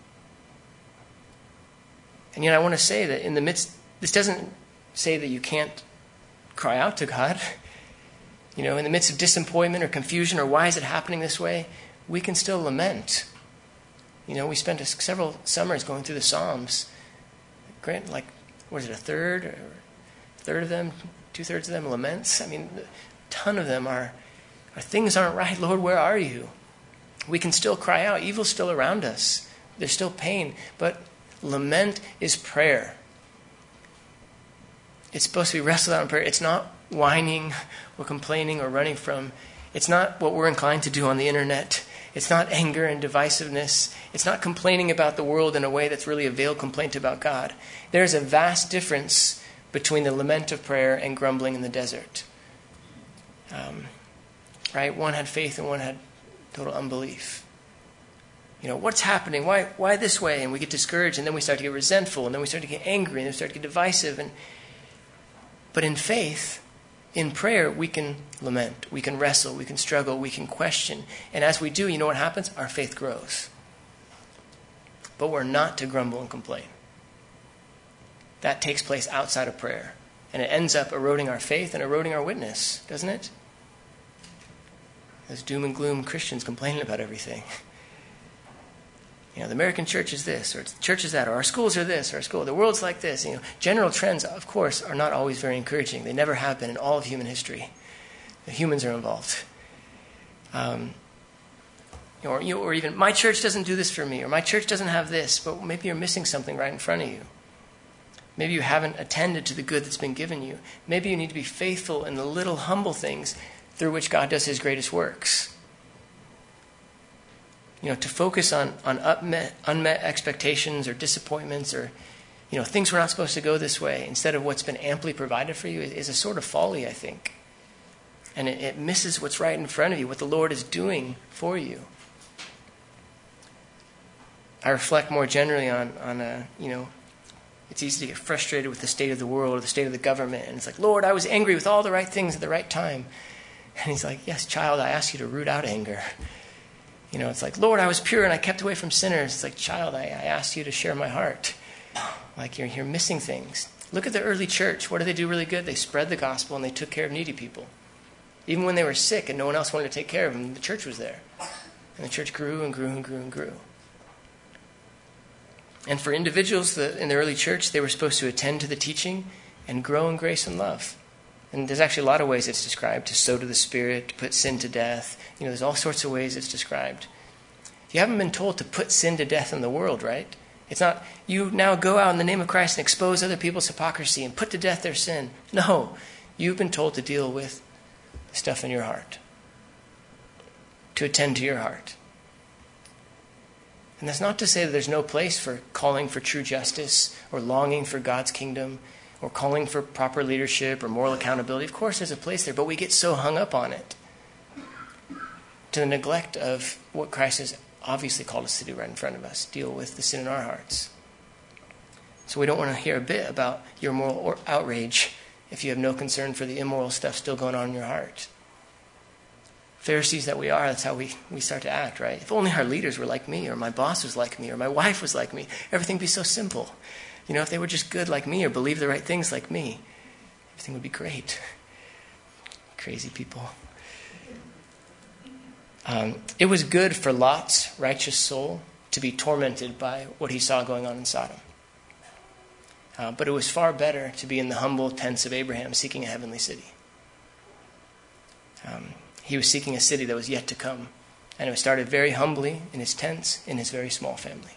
And yet I want to say that in the midst, this doesn't say that you can't cry out to God. You know, in the midst of disappointment or confusion or why is it happening this way, we can still lament. You know, we spent a, several summers going through the Psalms. Grant, like, what is it, a third or a third of them, two-thirds of them laments? I mean, a ton of them are, are things aren't right. Lord, where are you? We can still cry out. Evil's still around us. There's still pain. But lament is prayer. It's supposed to be wrestled out in prayer. It's not whining or complaining or running from. It's not what we're inclined to do on the internet. It's not anger and divisiveness. It's not complaining about the world in a way that's really a veiled complaint about God. There's a vast difference between the lament of prayer and grumbling in the desert. Um, right? One had faith and one had total unbelief. You know, what's happening? Why why this way? And we get discouraged, and then we start to get resentful, and then we start to get angry, and then we start to get divisive. And But in faith, in prayer, we can lament, we can wrestle, we can struggle, we can question. And as we do, you know what happens? Our faith grows. But we're not to grumble and complain. That takes place outside of prayer. And it ends up eroding our faith and eroding our witness, doesn't it? Those doom and gloom Christians complaining about everything. You know, the American church is this, or the church is that, or our schools are this, or our school, the world's like this. You know, general trends, of course, are not always very encouraging. They never have been in all of human history. The humans are involved. Um, or, you know, or even, my church doesn't do this for me, or my church doesn't have this, but maybe you're missing something right in front of you. Maybe you haven't attended to the good that's been given you. Maybe you need to be faithful in the little humble things through which God does his greatest works. You know, to focus on, on unmet, unmet expectations or disappointments or, you know, things we're not supposed to go this way instead of what's been amply provided for you is, is a sort of folly, I think. And it, it misses what's right in front of you, what the Lord is doing for you. I reflect more generally on, on a, you know, it's easy to get frustrated with the state of the world or the state of the government. And it's like, Lord, I was angry with all the right things at the right time. And he's like, yes, child, I ask you to root out anger. You know, it's like, Lord, I was pure and I kept away from sinners. It's like, child, I, I asked you to share my heart. Like, you're, you're missing things. Look at the early church. What did they do really good? They spread the gospel and they took care of needy people. Even when they were sick and no one else wanted to take care of them, the church was there. And the church grew and grew and grew and grew. And for individuals the, in the early church, they were supposed to attend to the teaching and grow in grace and love. And there's actually a lot of ways it's described, to sow to the Spirit, to put sin to death. You know, there's all sorts of ways it's described. You haven't been told to put sin to death in the world, right? It's not, you now go out in the name of Christ and expose other people's hypocrisy and put to death their sin. No, you've been told to deal with the stuff in your heart, to attend to your heart. And that's not to say that there's no place for calling for true justice or longing for God's kingdom or calling for proper leadership or moral accountability. Of course there's a place there, but we get so hung up on it to the neglect of what Christ has obviously called us to do right in front of us, deal with the sin in our hearts. So we don't want to hear a bit about your moral or outrage if you have no concern for the immoral stuff still going on in your heart. Pharisees that we are, that's how we, we start to act, right? If only our leaders were like me, or my boss was like me, or my wife was like me, everything would be so simple. You know, if they were just good like me or believed the right things like me, everything would be great. Crazy people. Um, it was good for Lot's righteous soul to be tormented by what he saw going on in Sodom. Uh, but it was far better to be in the humble tents of Abraham seeking a heavenly city. Um, he was seeking a city that was yet to come. And it was started very humbly in his tents, in his very small family.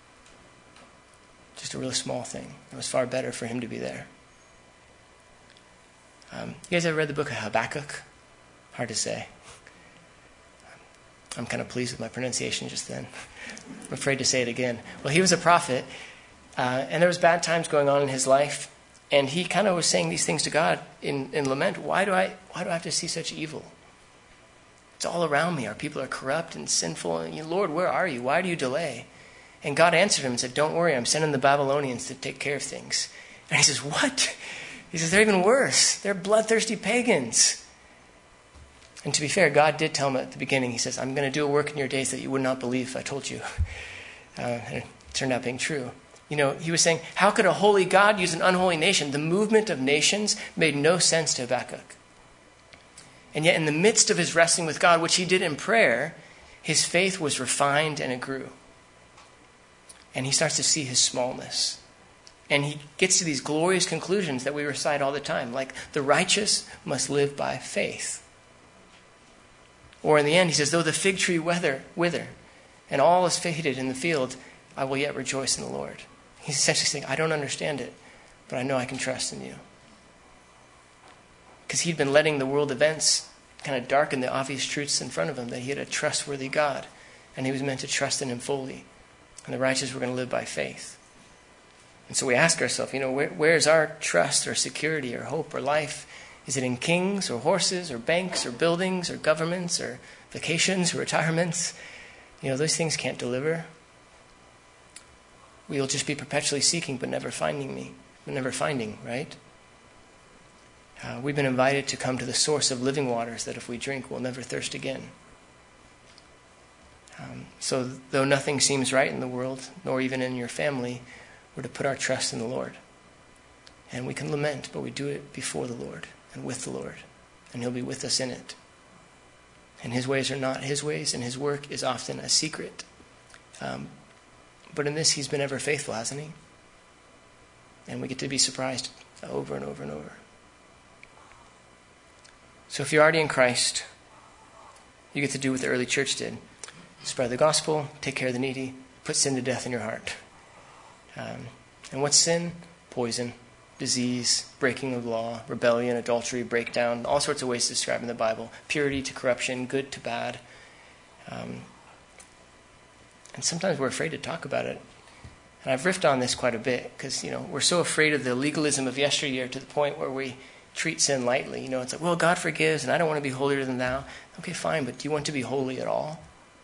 Just a really small thing. It was far better for him to be there. Um, you guys ever read the book of Habakkuk? Hard to say. I'm kind of pleased with my pronunciation just then. I'm afraid to say it again. Well, he was a prophet, uh, and there was bad times going on in his life, and he kind of was saying these things to God in, in lament. Why do I why do I have to see such evil? It's all around me. Our people are corrupt and sinful. And you, Lord, where are you? Why do you delay? And God answered him and said, don't worry, I'm sending the Babylonians to take care of things. And he says, what? He says, they're even worse. They're bloodthirsty pagans. And to be fair, God did tell him at the beginning, he says, I'm going to do a work in your days that you would not believe if I told you. Uh, and it turned out being true. You know, he was saying, how could a holy God use an unholy nation? The movement of nations made no sense to Habakkuk. And yet in the midst of his wrestling with God, which he did in prayer, his faith was refined and it grew. And he starts to see his smallness. And he gets to these glorious conclusions that we recite all the time, like the righteous must live by faith. Or in the end, he says, though the fig tree wither, wither and all is faded in the field, I will yet rejoice in the Lord. He's essentially saying, I don't understand it, but I know I can trust in you. Because he'd been letting the world events kind of darken the obvious truths in front of him, that he had a trustworthy God, and he was meant to trust in him fully. And the righteous were going to live by faith. And so we ask ourselves, you know, where, where's our trust or security or hope or life? Is it in kings or horses or banks or buildings or governments or vacations or retirements? You know, those things can't deliver. We'll just be perpetually seeking but never finding me, but never finding, right? Uh, we've been invited to come to the source of living waters that if we drink, we'll never thirst again. Um, so though nothing seems right in the world, nor even in your family, we're to put our trust in the Lord. And we can lament, but we do it before the Lord and with the Lord. And he'll be with us in it. And his ways are not his ways, and his work is often a secret. Um, But in this, he's been ever faithful, hasn't he? And we get to be surprised over and over and over. So if you're already in Christ, you get to do what the early church did. Spread the gospel, take care of the needy, put sin to death in your heart. Um, and what's sin? Poison, disease, breaking of law, rebellion, adultery, breakdown, all sorts of ways to describe in the Bible. Purity to corruption, good to bad. Um, and sometimes we're afraid to talk about it. And I've riffed on this quite a bit because, you know, we're so afraid of the legalism of yesteryear to the point where we treat sin lightly. You know, it's like, well, God forgives and I don't want to be holier than thou. Okay, fine, but do you want to be holy at all?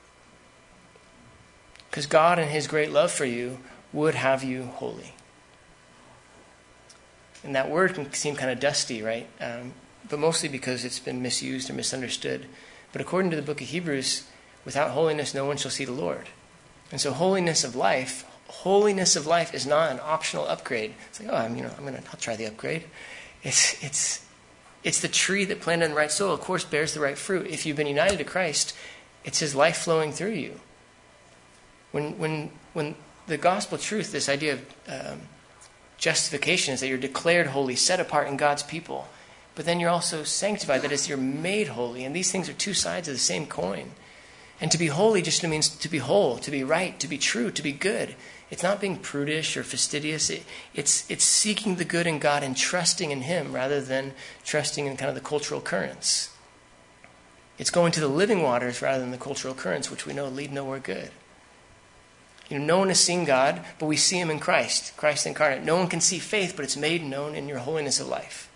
Because God in his great love for you would have you holy. And that word can seem kind of dusty, right? Um, but mostly because it's been misused or misunderstood. But according to the book of Hebrews, without holiness no one shall see the Lord. And so holiness of life, holiness of life is not an optional upgrade. It's like, oh, I'm, you know, I'm gonna, I'll try the upgrade. It's it's it's the tree that planted in the right soil, of course, bears the right fruit. If you've been united to Christ, it's his life flowing through you. When when when the gospel truth, this idea of um, justification is that you're declared holy, set apart in God's people, but then you're also sanctified, that is, you're made holy. And these things are two sides of the same coin. And to be holy just means to be whole, to be right, to be true, to be good. It's not being prudish or fastidious. It, it's it's seeking the good in God and trusting in him rather than trusting in kind of the cultural currents. It's going to the living waters rather than the cultural currents, which we know lead nowhere good. You know, no one has seen God, but we see him in Christ, Christ incarnate. No one can see faith, but it's made known in your holiness of life.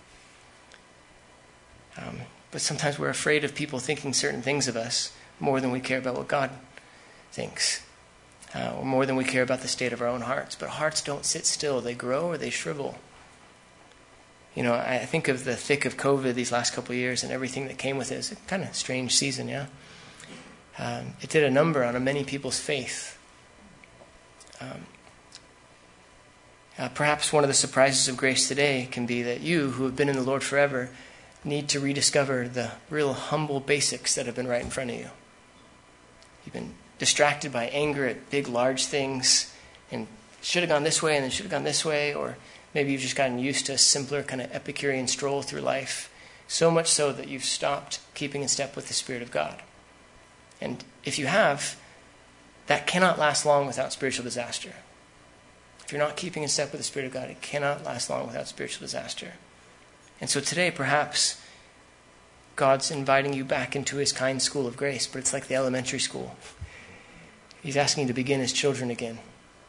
Um, but sometimes we're afraid of people thinking certain things of us more than we care about what God thinks, uh, or more than we care about the state of our own hearts. But hearts don't sit still. They grow or they shrivel. You know, I think of the thick of COVID these last couple of years and everything that came with it. It's a kind of strange season, yeah? Um, it did a number on many people's faith. Um, uh, perhaps one of the surprises of grace today can be that you, who have been in the Lord forever, need to rediscover the real humble basics that have been right in front of you. You've been distracted by anger at big, large things, and should have gone this way and then should have gone this way, or maybe you've just gotten used to a simpler kind of Epicurean stroll through life, so much so that you've stopped keeping in step with the Spirit of God. And if you have, that cannot last long without spiritual disaster. If you're not keeping in step with the Spirit of God, it cannot last long without spiritual disaster. And so today, perhaps, God's inviting you back into his kind school of grace, but it's like the elementary school. He's asking you to begin as children again.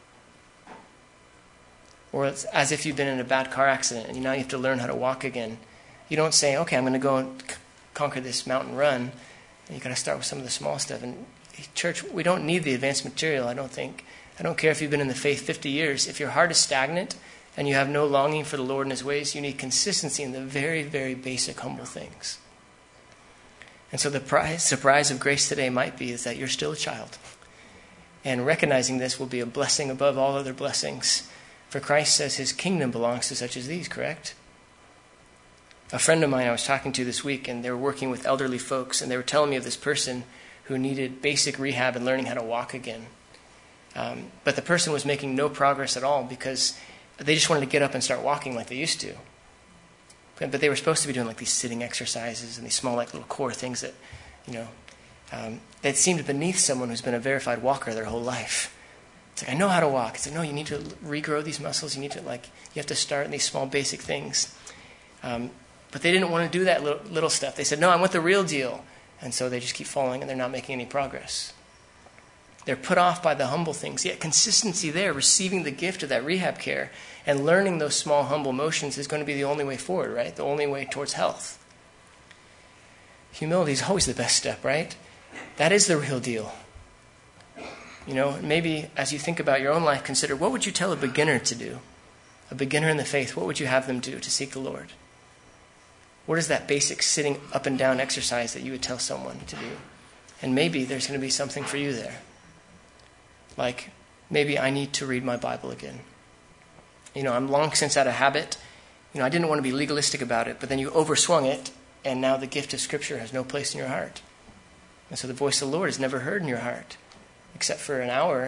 Or it's as if you've been in a bad car accident and now you have to learn how to walk again. You don't say, okay, I'm going to go and c- conquer this mountain run. And you've got to start with some of the small stuff. And church, we don't need the advanced material, I don't think. I don't care if you've been in the faith fifty years. If your heart is stagnant and you have no longing for the Lord and his ways, you need consistency in the very, very basic, humble things. And so the prize, surprise of grace today might be is that you're still a child. And recognizing this will be a blessing above all other blessings. For Christ says his kingdom belongs to such as these, correct? A friend of mine I was talking to this week, and they were working with elderly folks, and they were telling me of this person who needed basic rehab and learning how to walk again. Um, but the person was making no progress at all because they just wanted to get up and start walking like they used to. But they were supposed to be doing like these sitting exercises and these small like little core things that, you know, um, that seemed beneath someone who's been a verified walker their whole life. It's like, I know how to walk. It's like, no, you need to regrow these muscles. You need to like, you have to start in these small basic things. Um, but they didn't want to do that little, little stuff. They said, no, I want the real deal. And so they just keep falling and they're not making any progress. They're put off by the humble things. Yet consistency there, receiving the gift of that rehab care and learning those small, humble motions is going to be the only way forward, right? The only way towards health. Humility is always the best step, right? That is the real deal. You know, maybe as you think about your own life, consider what would you tell a beginner to do? A beginner in the faith, what would you have them do to seek the Lord? What is that basic sitting up and down exercise that you would tell someone to do? And maybe there's going to be something for you there. Like, maybe I need to read my Bible again. You know, I'm long since out of habit. You know, I didn't want to be legalistic about it, but then you overswung it, and now the gift of Scripture has no place in your heart. And so the voice of the Lord is never heard in your heart, except for an hour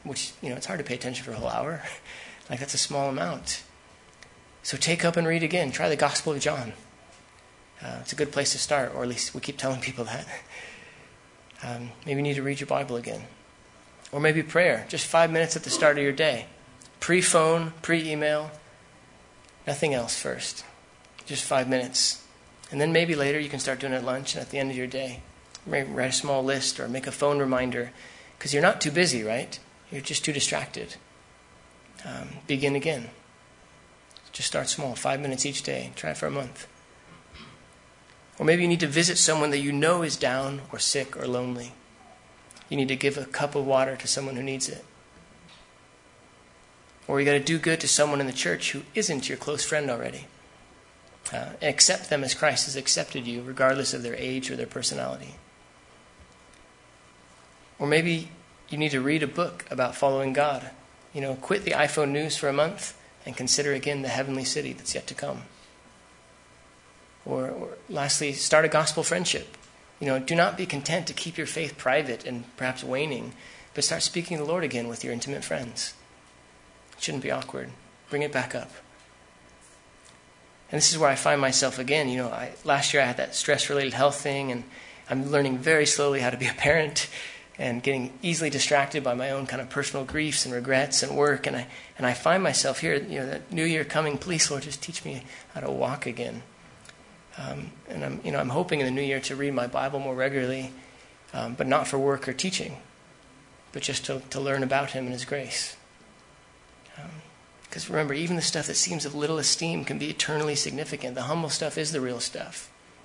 which, you know, it's hard to pay attention for a whole hour. Like, that's a small amount. So take up and read again. Try the Gospel of John. Uh, it's a good place to start, or at least we keep telling people that. Um, maybe you need to read your Bible again. Or maybe prayer, just five minutes at the start of your day. Pre-phone, pre-email, nothing else first. Just five minutes. And then maybe later you can start doing it at lunch and at the end of your day. Maybe write a small list or make a phone reminder, because you're not too busy, right? You're just too distracted. Um, begin again. Just start small, five minutes each day. Try it for a month. Or maybe you need to visit someone that you know is down or sick or lonely. You need to give a cup of water to someone who needs it. Or you got to do good to someone in the church who isn't your close friend already. Uh, and accept them as Christ has accepted you, regardless of their age or their personality. Or maybe you need to read a book about following God. You know, quit the iPhone news for a month and consider again the heavenly city that's yet to come. Or, or lastly, start a gospel friendship. You know, do not be content to keep your faith private and perhaps waning, but start speaking the Lord again with your intimate friends. It shouldn't be awkward. Bring it back up. And this is where I find myself again. You know, I, last year I had that stress-related health thing, and I'm learning very slowly how to be a parent and getting easily distracted by my own kind of personal griefs and regrets and work. And I and I find myself here, you know, that new year coming, please, Lord, just teach me how to walk again. Um, and I'm, you know, I'm hoping in the new year to read my Bible more regularly, um, but not for work or teaching, but just to, to learn about Him and His grace. Because um, remember, even the stuff that seems of little esteem can be eternally significant. The humble stuff is the real stuff.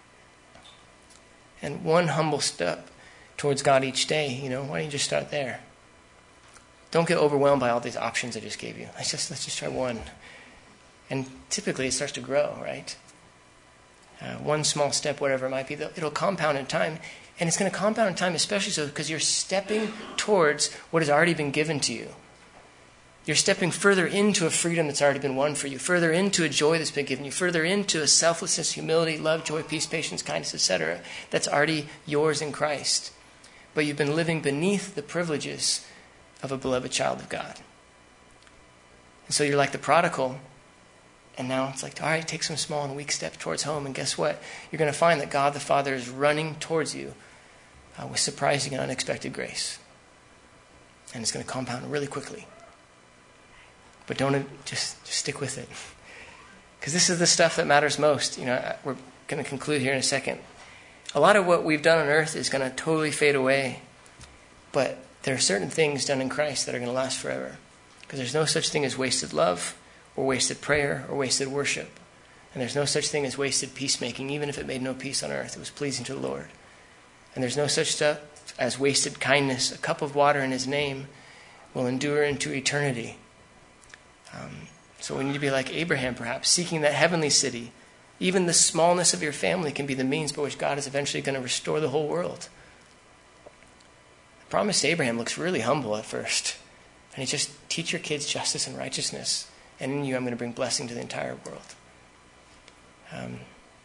And one humble step towards God each day, you know, why don't you just start there? Don't get overwhelmed by all these options I just gave you. Let's just let's just try one. And typically it starts to grow, right? Uh, one small step, whatever it might be, it'll compound in time. And it's going to compound in time, especially so because you're stepping towards what has already been given to you. You're stepping further into a freedom that's already been won for you, further into a joy that's been given you, further into a selflessness, humility, love, joy, peace, patience, kindness, et cetera that's already yours in Christ. But you've been living beneath the privileges of a beloved child of God. And so you're like the prodigal. And now it's like, all right, take some small and weak steps towards home. And guess what? You're going to find that God the Father is running towards you uh, with surprising and unexpected grace. And it's going to compound really quickly. But don't just, just stick with it. Because this is the stuff that matters most. You know, we're going to conclude here in a second. A lot of what we've done on earth is going to totally fade away. But there are certain things done in Christ that are going to last forever. Because there's no such thing as wasted love, or wasted prayer, or wasted worship. And there's no such thing as wasted peacemaking, even if it made no peace on earth. It was pleasing to the Lord. And there's no such stuff as wasted kindness. A cup of water in His name will endure into eternity. Um, so we need to be like Abraham, perhaps, seeking that heavenly city. Even the smallness of your family can be the means by which God is eventually going to restore the whole world. The promise to Abraham looks really humble at first. And He just, teach your kids justice and righteousness. And in you, I'm going to bring blessing to the entire world. Um,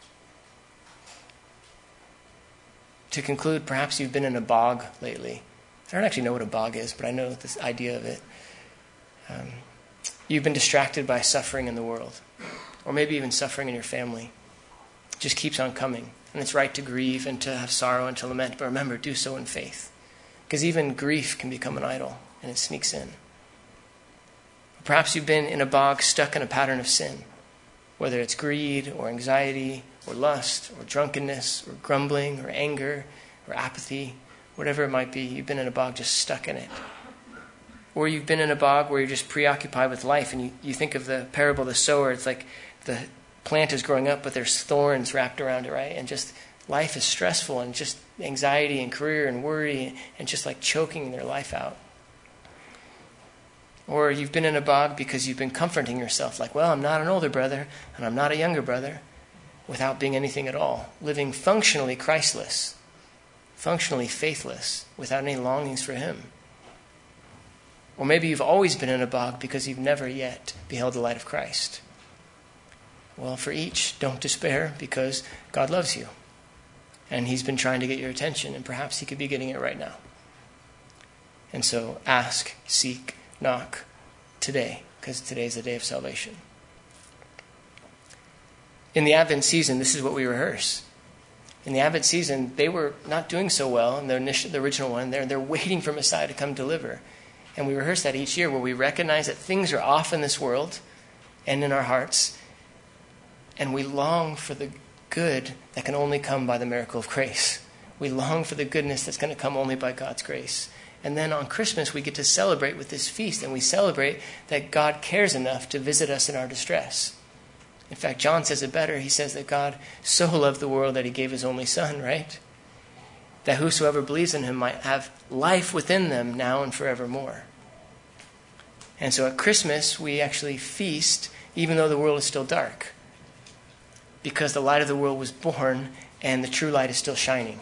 to conclude, perhaps you've been in a bog lately. I don't actually know what a bog is, but I know this idea of it. Um, you've been distracted by suffering in the world, or maybe even suffering in your family. It just keeps on coming. And it's right to grieve and to have sorrow and to lament, but remember, do so in faith. Because even grief can become an idol, and it sneaks in. Perhaps you've been in a bog stuck in a pattern of sin, whether it's greed or anxiety or lust or drunkenness or grumbling or anger or apathy, whatever it might be. You've been in a bog just stuck in it. Or you've been in a bog where you're just preoccupied with life, and you, you think of the parable of the sower. It's like the plant is growing up, but there's thorns wrapped around it, right? And just life is stressful, and just anxiety and career and worry and just like choking their life out. Or you've been in a bog because you've been comforting yourself, like, well, I'm not an older brother, and I'm not a younger brother, without being anything at all. Living functionally Christless, functionally faithless, without any longings for Him. Or maybe you've always been in a bog because you've never yet beheld the light of Christ. Well, for each, don't despair, because God loves you. And He's been trying to get your attention, and perhaps He could be getting it right now. And so ask, seek, knock today, because today is the day of salvation. In the Advent season, this is what we rehearse. In the Advent season, they were not doing so well in the, initial, the original one. They're, they're waiting for Messiah to come deliver. And we rehearse that each year where we recognize that things are off in this world and in our hearts. And we long for the good that can only come by the miracle of grace. We long for the goodness that's going to come only by God's grace. And then on Christmas, we get to celebrate with this feast. And we celebrate that God cares enough to visit us in our distress. In fact, John says it better. He says that God so loved the world that he gave his only son, right? That whosoever believes in him might have life within them now and forevermore. And so at Christmas, we actually feast even though the world is still dark. Because the light of the world was born and the true light is still shining.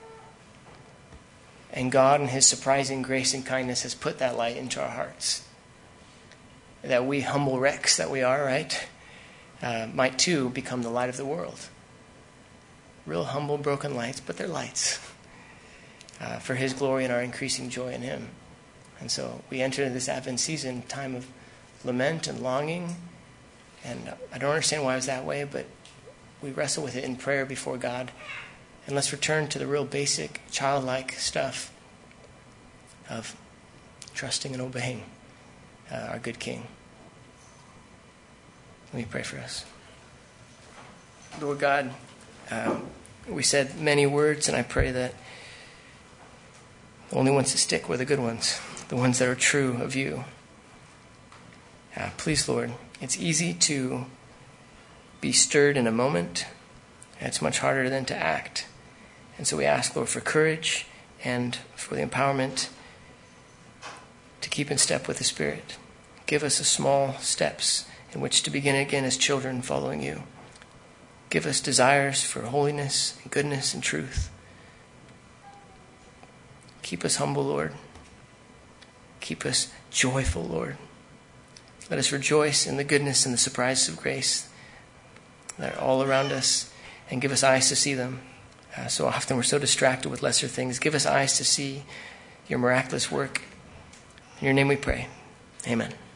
And God in his surprising grace and kindness has put that light into our hearts. That we humble wrecks that we are, right? Uh, might too become the light of the world. Real humble, broken lights, but they're lights. Uh, for his glory and our increasing joy in him. And so we enter into this Advent season, time of lament and longing. And I don't understand why it was that way, but we wrestle with it in prayer before God. And let's return to the real basic, childlike stuff of trusting and obeying uh, our good King. Let me pray for us. Lord God, um, we said many words, and I pray that the only ones that stick were the good ones, the ones that are true of you. Uh, please, Lord, it's easy to be stirred in a moment. It's much harder than to act. And so we ask, Lord, for courage and for the empowerment to keep in step with the Spirit. Give us a small steps in which to begin again as children following you. Give us desires for holiness and goodness and truth. Keep us humble, Lord. Keep us joyful, Lord. Let us rejoice in the goodness and the surprises of grace that are all around us, and give us eyes to see them. Uh, so often we're so distracted with lesser things. Give us eyes to see your miraculous work. In your name we pray. Amen.